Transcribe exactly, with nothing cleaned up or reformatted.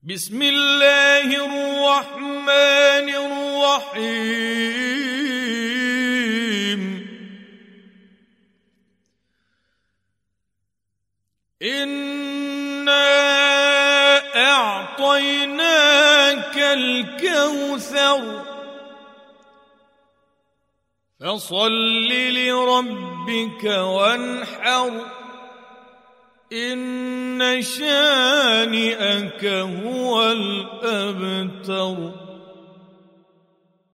بسم الله الرحمن الرحيم إنا أعطيناك الكوثر فصل لربك وانحر إن شانئك هو الأبتر.